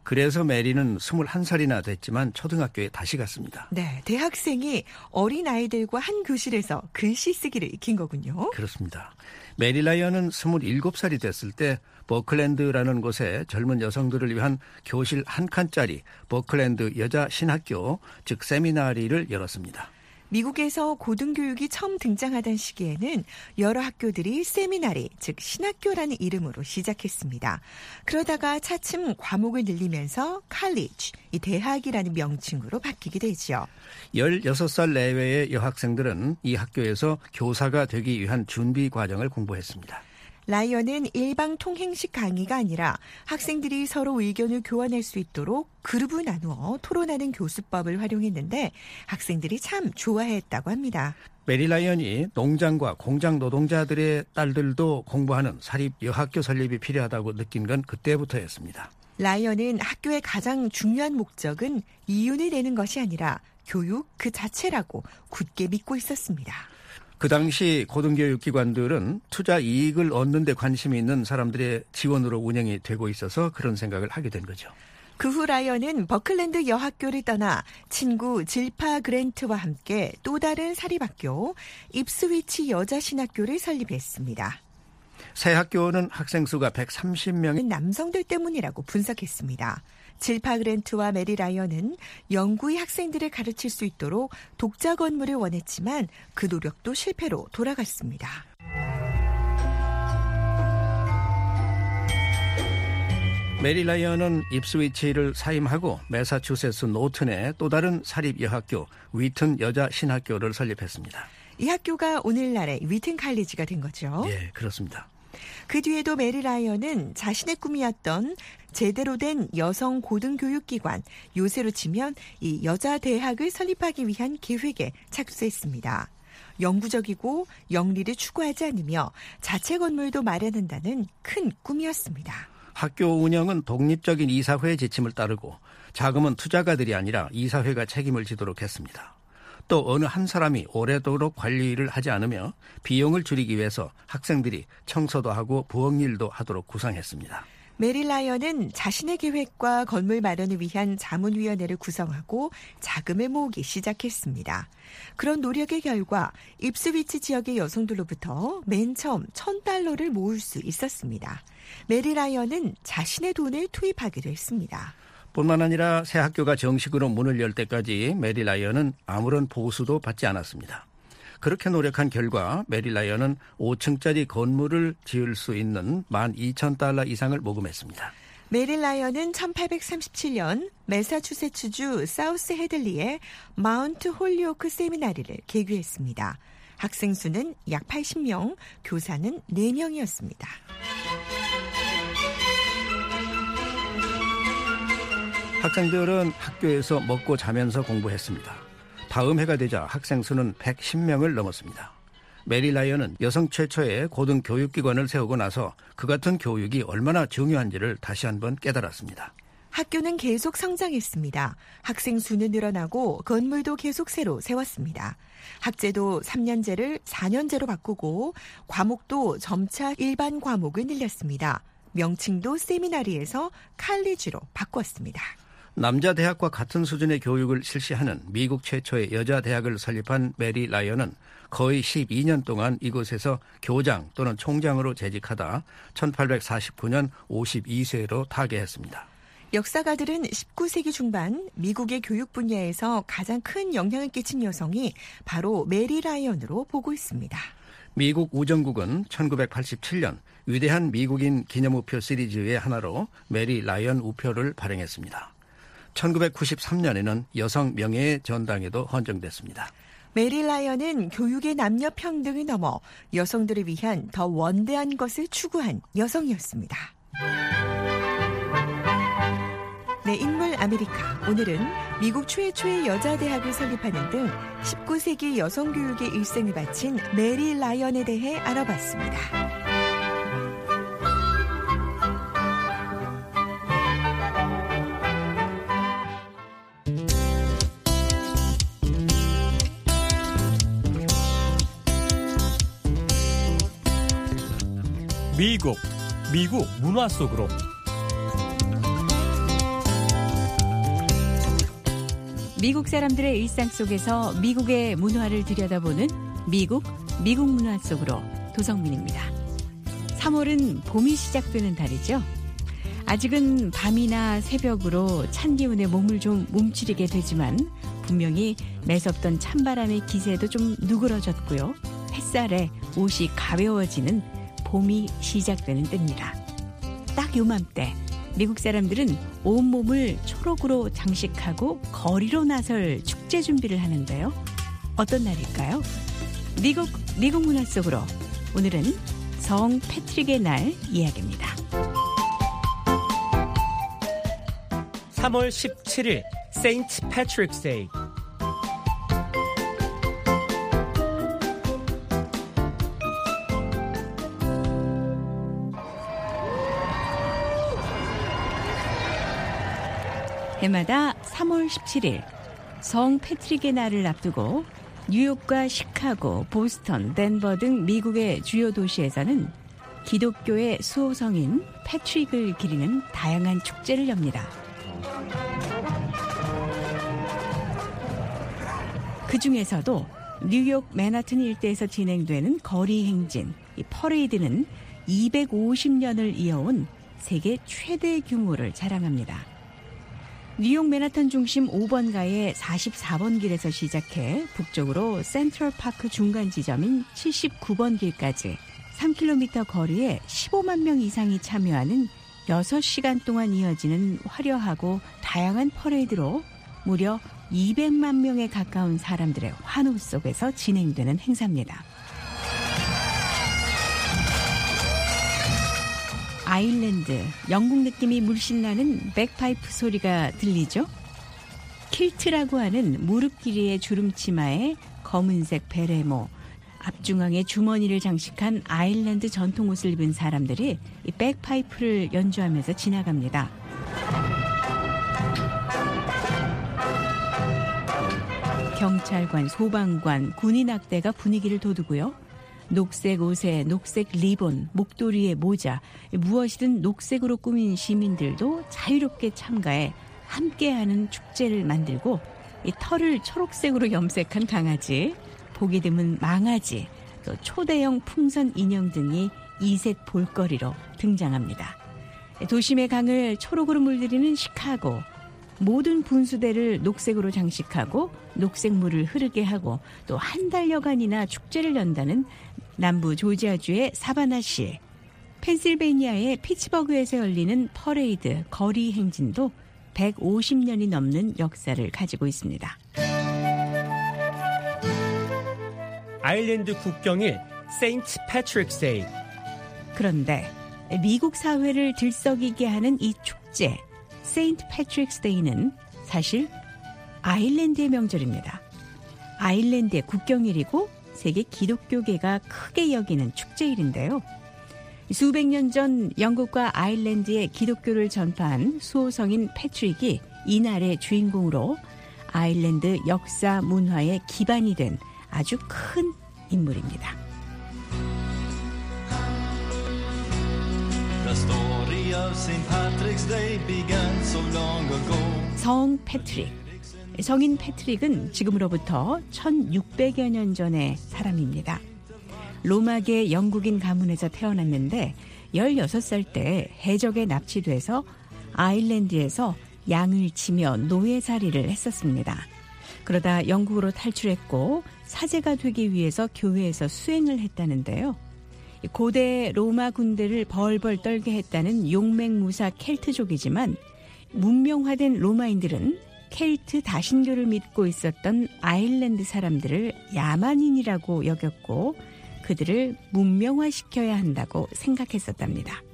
그래서 메리는 스물한 살이나 됐지만 초등학교에 다시 갔습니다. 네, 대학생이 어린아이들과 한 교실에서 글씨 쓰기를 익힌 거군요. 그렇습니다. 메리 라이언은 스물일곱 살이 됐을 때 버클랜드라는 곳에 젊은 여성들을 위한 교실 한 칸짜리 버클랜드 여자 신학교, 즉 세미나리를 열었습니다. 미국에서 고등교육이 처음 등장하던 시기에는 여러 학교들이 세미나리, 즉 신학교라는 이름으로 시작했습니다. 그러다가 차츰 과목을 늘리면서 칼리지, 이 대학이라는 명칭으로 바뀌게 되죠. 열여섯 살 내외의 여학생들은 이 학교에서 교사가 되기 위한 준비 과정을 공부했습니다. 라이언은 일방 통행식 강의가 아니라 학생들이 서로 의견을 교환할 수 있도록 그룹을 나누어 토론하는 교수법을 활용했는데 학생들이 참 좋아했다고 합니다. 메리 라이언이 농장과 공장 노동자들의 딸들도 공부하는 사립 여학교 설립이 필요하다고 느낀 건 그때부터였습니다. 라이언은 학교의 가장 중요한 목적은 이윤을 내는 것이 아니라 교육 그 자체라고 굳게 믿고 있었습니다. 그 당시 고등교육기관들은 투자 이익을 얻는 데 관심이 있는 사람들의 지원으로 운영이 되고 있어서 그런 생각을 하게 된 거죠. 그 후 라이언은 버클랜드 여학교를 떠나 친구 질파 그랜트와 함께 또 다른 사립학교 입스위치 여자신학교를 설립했습니다. 새 학교는 학생 수가 백삼십 명의 남성들 때문이라고 분석했습니다. 질파 그랜트와 메리 라이언은 영구히 학생들을 가르칠 수 있도록 독자 건물을 원했지만 그 노력도 실패로 돌아갔습니다. 메리 라이언은 입스위치를 사임하고 매사추세츠 노튼의 또 다른 사립 여학교 위튼 여자 신학교를 설립했습니다. 이 학교가 오늘날의 위튼 칼리지가 된 거죠. 예, 그렇습니다. 그 뒤에도 메리 라이언은 자신의 꿈이었던 제대로 된 여성 고등교육기관, 요새로 치면 이 여자 대학을 설립하기 위한 계획에 착수했습니다. 영구적이고 영리를 추구하지 않으며 자체 건물도 마련한다는 큰 꿈이었습니다. 학교 운영은 독립적인 이사회의 지침을 따르고 자금은 투자가들이 아니라 이사회가 책임을 지도록 했습니다. 또 어느 한 사람이 오래도록 관리를 하지 않으며 비용을 줄이기 위해서 학생들이 청소도 하고 부엌일도 하도록 구상했습니다. 메리 라이언은 자신의 계획과 건물 마련을 위한 자문위원회를 구성하고 자금을 모으기 시작했습니다. 그런 노력의 결과 입스위치 지역의 여성들로부터 맨 처음 천 달러를 모을 수 있었습니다. 메리 라이언은 자신의 돈을 투입하기도 했습니다. 뿐만 아니라 새 학교가 정식으로 문을 열 때까지 메리 라이언은 아무런 보수도 받지 않았습니다. 그렇게 노력한 결과 메리 라이언은 오 층짜리 건물을 지을 수 있는 만 이천 달러 이상을 모금했습니다. 메리 라이언은 천팔백삼십칠 년 매사추세츠주 사우스 헤들리의 마운트 홀리오크 세미나리를 개교했습니다. 학생 수는 약 팔십 명, 교사는 네 명이었습니다. 학생들은 학교에서 먹고 자면서 공부했습니다. 다음 해가 되자 학생 수는 백십 명을 넘었습니다. 메리 라이언은 여성 최초의 고등교육기관을 세우고 나서 그 같은 교육이 얼마나 중요한지를 다시 한번 깨달았습니다. 학교는 계속 성장했습니다. 학생 수는 늘어나고 건물도 계속 새로 세웠습니다. 학제도 삼 년제를 사 년제로 바꾸고 과목도 점차 일반 과목을 늘렸습니다. 명칭도 세미나리에서 칼리지로 바꿨습니다. 남자 대학과 같은 수준의 교육을 실시하는 미국 최초의 여자 대학을 설립한 메리 라이언은 거의 십이 년 동안 이곳에서 교장 또는 총장으로 재직하다 천팔백사십구 년 오십이 세로 타계했습니다. 역사가들은 십구 세기 중반 미국의 교육 분야에서 가장 큰 영향을 끼친 여성이 바로 메리 라이언으로 보고 있습니다. 미국 우정국은 천구백팔십칠 년 위대한 미국인 기념우표 시리즈의 하나로 메리 라이언 우표를 발행했습니다. 천구백구십삼 년에는 여성 명예의 전당에도 헌정됐습니다. 메리 라이언은 교육의 남녀 평등을 넘어 여성들을 위한 더 원대한 것을 추구한 여성이었습니다. 네, 인물 아메리카. 오늘은 미국 최초의 여자 대학을 설립하는 등 십구 세기 여성 교육의 일생을 바친 메리 라이언에 대해 알아봤습니다. 미국, 미국 문화 속으로 미국 사람들의 일상 속에서 미국의 문화를 들여다보는 미국, 미국 문화 속으로 도성민입니다. 삼월은 봄이 시작되는 달이죠. 아직은 밤이나 새벽으로 찬 기운에 몸을 좀 움츠리게 되지만 분명히 매섭던 찬바람의 기세도 좀 누그러졌고요. 햇살에 옷이 가벼워지는 봄이 시작되는 때입니다. 딱 요맘때 미국 사람들은 온몸을 초록으로 장식하고 거리로 나설 축제 준비를 하는데요. 어떤 날일까요? 미국, 미국 문화 속으로 오늘은 성 패트릭의 날 이야기입니다. 삼월 십칠일 세인트 패트릭스 데이. 해마다 삼월 십칠일 성 패트릭의 날을 앞두고 뉴욕과 시카고, 보스턴, 덴버 등 미국의 주요 도시에서는 기독교의 수호성인 패트릭을 기리는 다양한 축제를 엽니다. 그 중에서도 뉴욕 맨하튼 일대에서 진행되는 거리 행진, 이 퍼레이드는 이백오십 년을 이어온 세계 최대 규모를 자랑합니다. 뉴욕 맨하탄 중심 오 번가의 사십사 번 길에서 시작해 북쪽으로 센트럴파크 중간 지점인 칠십구 번 길까지 삼 킬로미터 거리에 십오만 명 이상이 참여하는 여섯 시간 동안 이어지는 화려하고 다양한 퍼레이드로 무려 이백만 명에 가까운 사람들의 환호 속에서 진행되는 행사입니다. 아일랜드, 영국 느낌이 물씬 나는 백파이프 소리가 들리죠? 킬트라고 하는 무릎 길이의 주름치마에 검은색 베레모, 앞중앙에 주머니를 장식한 아일랜드 전통 옷을 입은 사람들이 이 백파이프를 연주하면서 지나갑니다. 경찰관, 소방관, 군인 악대가 분위기를 돋우고요. 녹색 옷에 녹색 리본, 목도리에 모자, 무엇이든 녹색으로 꾸민 시민들도 자유롭게 참가해 함께하는 축제를 만들고 이 털을 초록색으로 염색한 강아지, 보기 드문 망아지, 또 초대형 풍선 인형 등이 이색 볼거리로 등장합니다. 도심의 강을 초록으로 물들이는 시카고, 모든 분수대를 녹색으로 장식하고 녹색물을 흐르게 하고 또 한 달여간이나 축제를 연다는 남부 조지아주의 사바나시, 펜실베이니아의 피츠버그에서 열리는 퍼레이드 거리 행진도 백오십 년이 넘는 역사를 가지고 있습니다. 아일랜드 국경일 세인트 패트릭스 데이. 그런데 미국 사회를 들썩이게 하는 이 축제 세인트 패트릭스 데이는 사실 아일랜드의 명절입니다. 아일랜드의 국경일이고 세계 기독교계가 크게 여기는 축제일인데요. 수백 년 전 영국과 아일랜드의 기독교를 전파한 수호성인 패트릭이 이날의 주인공으로 아일랜드 역사 문화의 기반이 된 아주 큰 인물입니다. 성 패트릭. 성인 패트릭은 지금으로부터 천육백여 년 전의 사람입니다. 로마계 영국인 가문에서 태어났는데 열여섯 살 때 해적에 납치돼서 아일랜드에서 양을 치며 노예살이를 했었습니다. 그러다 영국으로 탈출했고 사제가 되기 위해서 교회에서 수행을 했다는데요. 고대 로마 군대를 벌벌 떨게 했다는 용맹무사 켈트족이지만 문명화된 로마인들은 켈트 다신교를 믿고 있었던 아일랜드 사람들을 야만인이라고 여겼고 그들을 문명화시켜야 한다고 생각했었답니다.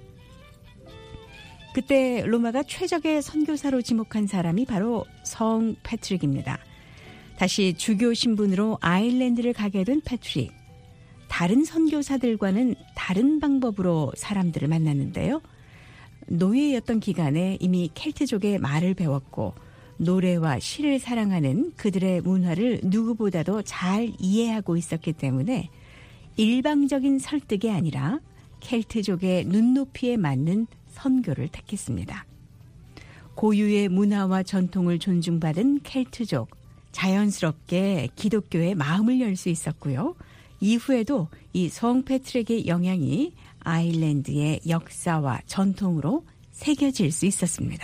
그때 로마가 최적의 선교사로 지목한 사람이 바로 성 패트릭입니다. 다시 주교 신분으로 아일랜드를 가게 된 패트릭. 다른 선교사들과는 다른 방법으로 사람들을 만났는데요. 노예였던 기간에 이미 켈트족의 말을 배웠고 노래와 시를 사랑하는 그들의 문화를 누구보다도 잘 이해하고 있었기 때문에 일방적인 설득이 아니라 켈트족의 눈높이에 맞는 선교를 택했습니다. 고유의 문화와 전통을 존중받은 켈트족, 자연스럽게 기독교에 마음을 열 수 있었고요. 이후에도 이 성 패트릭의 영향이 아일랜드의 역사와 전통으로 새겨질 수 있었습니다.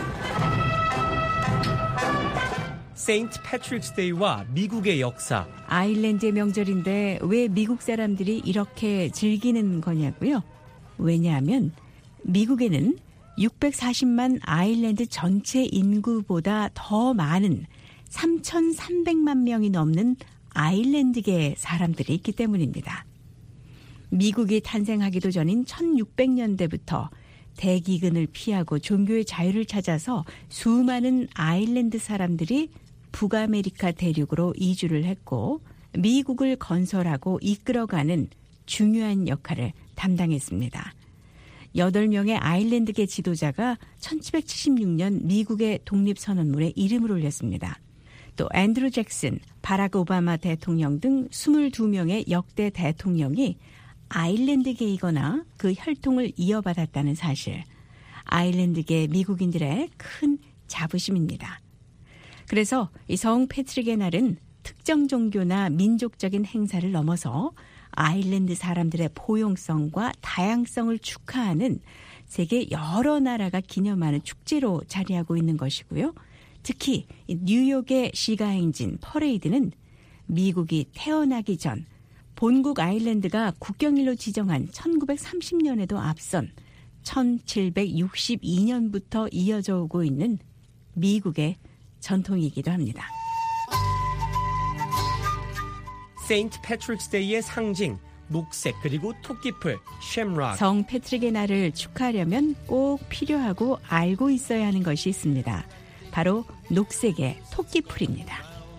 세인트 패트릭스 데이와 미국의 역사. 아일랜드의 명절인데 왜 미국 사람들이 이렇게 즐기는 거냐고요? 왜냐하면 미국에는 육백사십만 아일랜드 전체 인구보다 더 많은 삼천삼백만 명이 넘는 아일랜드계 사람들이 있기 때문입니다. 미국이 탄생하기도 전인 천육백 년대부터 대기근을 피하고 종교의 자유를 찾아서 수많은 아일랜드 사람들이 북아메리카 대륙으로 이주를 했고 미국을 건설하고 이끌어가는 중요한 역할을 담당했습니다. 여덟 명의 아일랜드계 지도자가 천칠백칠십육 년 미국의 독립선언문에 이름을 올렸습니다. 또 앤드루 잭슨, 바락 오바마 대통령 등 이십이 명의 역대 대통령이 아일랜드계이거나 그 혈통을 이어받았다는 사실, 아일랜드계 미국인들의 큰 자부심입니다. 그래서 이 성 패트릭의 날은 특정 종교나 민족적인 행사를 넘어서 아일랜드 사람들의 포용성과 다양성을 축하하는 세계 여러 나라가 기념하는 축제로 자리하고 있는 것이고요. 특히 뉴욕의 시가행진 퍼레이드는 미국이 태어나기 전 본국 아일랜드가 국경일로 지정한 천구백삼십 년에도 앞선 천칠백육십이 년부터 이어져 오고 있는 미국의 전통이기도 합니다. 세인트 패트릭스 데이의 상징, 녹색 그리고 토끼풀, 쉔락. 성 패트릭의 날을 축하하려면 꼭 필요하고 알고 있어야 하는 것이 있습니다. 바로 녹색의 토끼풀입니다.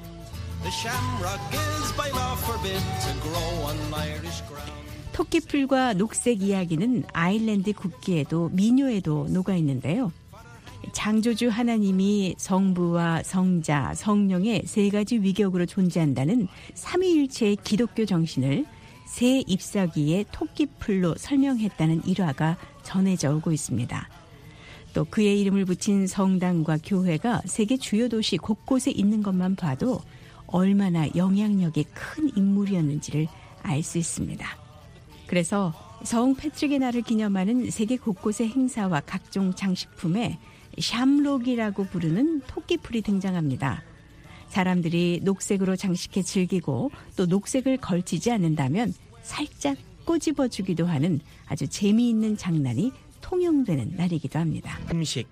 토끼풀과 녹색 이야기는 아일랜드 국기에도 민요에도 녹아 있는데요. 창조주 하나님이 성부와 성자, 성령의 세 가지 위격으로 존재한다는 삼위일체의 기독교 정신을 새 잎사귀의 토끼풀로 설명했다는 일화가 전해져 오고 있습니다. 또 그의 이름을 붙인 성당과 교회가 세계 주요 도시 곳곳에 있는 것만 봐도 얼마나 영향력이 큰 인물이었는지를 알 수 있습니다. 그래서 성 패트릭의 날을 기념하는 세계 곳곳의 행사와 각종 장식품에 샴록이라고 부르는 토끼풀이 등장합니다. 사람들이 녹색으로 장식해 즐기고 또 녹색을 걸치지 않는다면 살짝 꼬집어주기도 하는 아주 재미있는 장난이 통용되는 날이기도 합니다. 음식.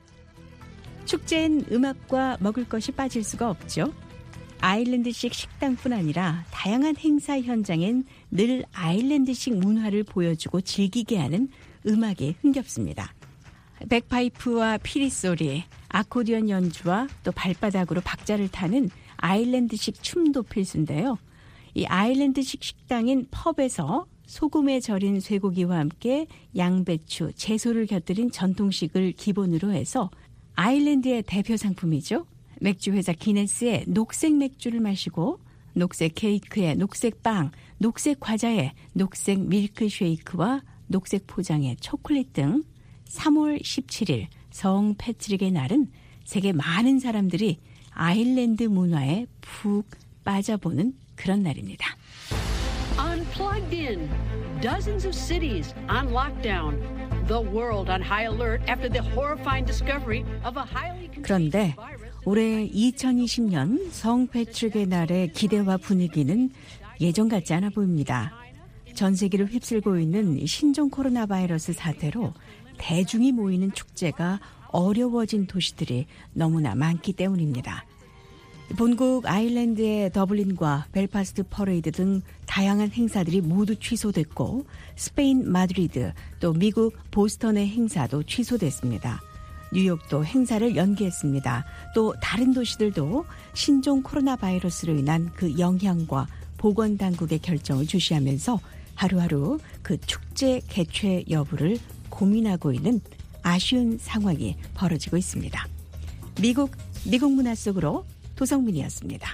축제엔 음악과 먹을 것이 빠질 수가 없죠. 아일랜드식 식당뿐 아니라 다양한 행사 현장엔 늘 아일랜드식 문화를 보여주고 즐기게 하는 음악이 흥겹습니다. 백파이프와 피리소리, 아코디언 연주와 또 발바닥으로 박자를 타는 아일랜드식 춤도 필수인데요. 이 아일랜드식 식당인 펍에서 소금에 절인 쇠고기와 함께 양배추, 채소를 곁들인 전통식을 기본으로 해서 아일랜드의 대표 상품이죠. 맥주 회사 기네스의 녹색 맥주를 마시고 녹색 케이크에 녹색 빵, 녹색 과자에 녹색 밀크쉐이크와 녹색 포장의 초콜릿 등 삼월 십칠일 성 패트릭의 날은 세계 많은 사람들이 아일랜드 문화에 푹 빠져보는 그런 날입니다. Unplugged in. Dozens of cities on lockdown. The world on high alert after the horrifying discovery of a highly 그런데 올해 이천이십 년 성 패트릭의 날의 기대와 분위기는 예전 같지 않아 보입니다. 전 세계를 휩쓸고 있는 신종 코로나 바이러스 사태로 대중이 모이는 축제가 어려워진 도시들이 너무나 많기 때문입니다. 본국 아일랜드의 더블린과 벨파스트 퍼레이드 등 다양한 행사들이 모두 취소됐고 스페인 마드리드 또 미국 보스턴의 행사도 취소됐습니다. 뉴욕도 행사를 연기했습니다. 또 다른 도시들도 신종 코로나 바이러스로 인한 그 영향과 보건당국의 결정을 주시하면서 하루하루 그 축제 개최 여부를 고민하고 있는 아쉬운 상황이 벌어지고 있습니다. 미국, 미국 문화 속으로 도성민이었습니다.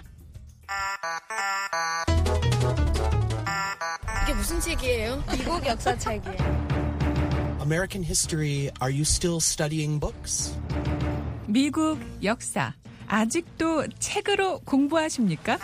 이게 무슨 책이에요? 미국 역사책이에요. American history, are you still studying books? 미국 역사 아직도 책으로 공부하십니까?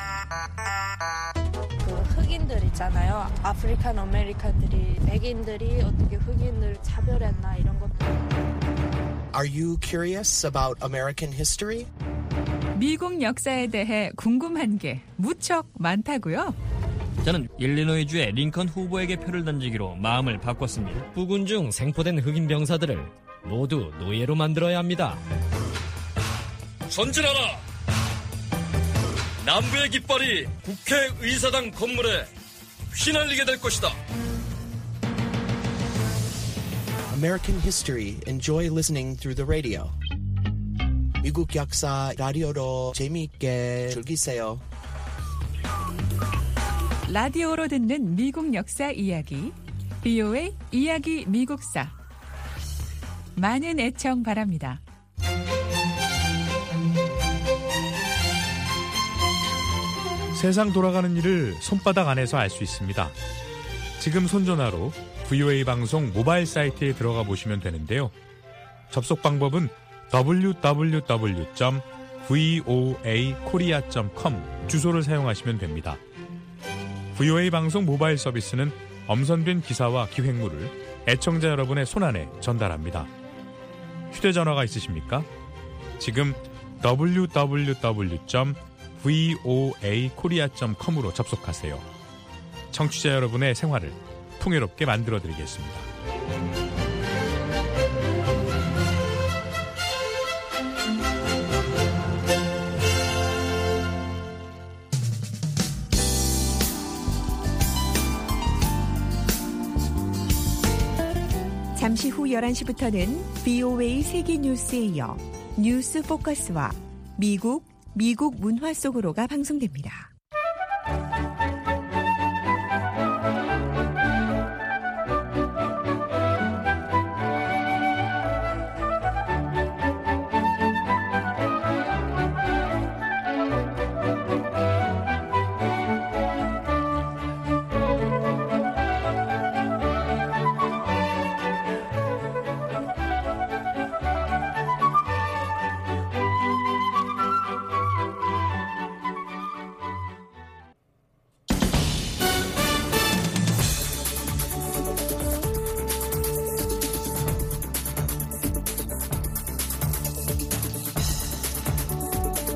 그 흑인들 있잖아요. 아프리칸 아메리칸들이 백인들이 어떻게 흑인을 차별했나 이런 것도. Are you curious about American history? 미국 역사에 대해 궁금한 게 무척 많다고요? 저는 일리노이주의 링컨 후보에게 표를 던지기로 마음을 바꿨습니다. 부군 중 생포된 흑인 병사들을 모두 노예로 만들어야 합니다. 전진하라! 남부의 깃발이 국회의사당 건물에 휘날리게 될 것이다. American history. Enjoy listening through the radio. 미국 역사 라디오로 재미있게 즐기세요. 라디오로 듣는 미국 역사 이야기, 비오에이 이야기 미국사. 많은 애청 바랍니다. 세상 돌아가는 일을 손바닥 안에서 알 수 있습니다. 지금 손전화로 브이오에이 방송 모바일 사이트에 들어가 보시면 되는데요. 접속 방법은 더블유 더블유 더블유 점 브이오에이 코리아 점 컴 주소를 사용하시면 됩니다. 브이오에이 방송 모바일 서비스는 엄선된 기사와 기획물을 애청자 여러분의 손안에 전달합니다. 휴대전화가 있으십니까? 지금 더블유 더블유 더블유 점 브이오에이 코리아 점 컴으로 접속하세요. 청취자 여러분의 생활을 풍요롭게 만들어드리겠습니다. 잠시 후 열한 시부터는 비오에이 세계 뉴스에 이어 뉴스 포커스와 미국, 미국 문화 속으로가 방송됩니다.